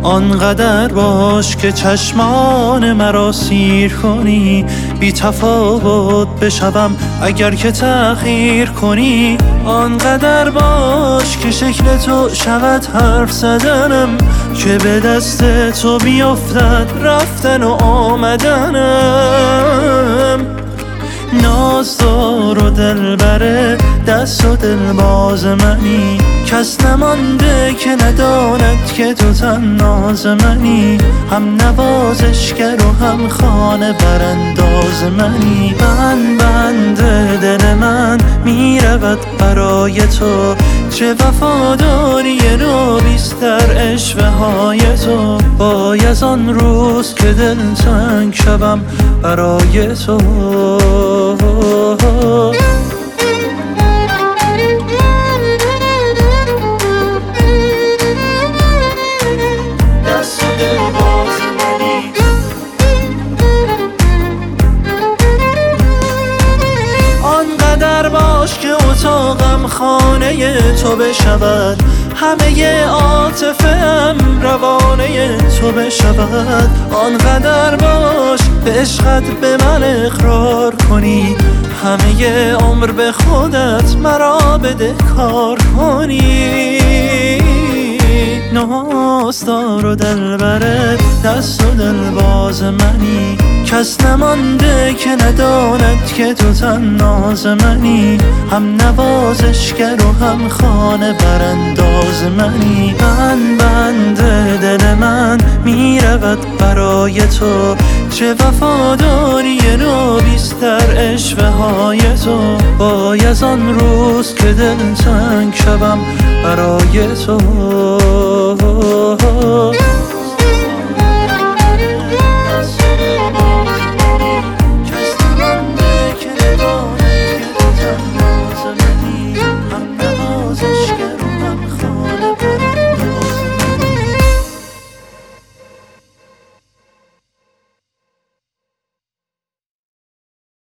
آنقدر باش که چشمان مرا سیر کنی، بی تفاوت بشوم اگر که تأخیر کنی. آنقدر باش که شکل تو شود حرف زدنم، که به دست تو بیفتد رفتن و آمدنم. نازدار و دلبر دست و دلباز منی، کس نمانده که نداند که تو طناز منی. هم نوازشگر و هم خانه برانداز منی. بند دل من میرود برای تو، چه وفاداری نوبیست در اشوه های تو. وای از آن روز که دلتنگ شوم برای تو. دست و دلباز منی. آنقدر باش که اتاقم خانه تو بشود، همه عاطفه‌ام روانه تو بشود. آنقدر باش به عشقت به من اقرار کنی، همه عمر به خودت مرا بده کار کنی. نازدار و دلبر دست و دلباز منی، کس نمانده که نداند که تو طناز منی. هم نوازشگر و هم خانه برانداز منی. بند دل من میرود برای تو، چه وفاداری نوبیست در اشوه های تو. وای از آن روز که دلتنگ شوم برای تو.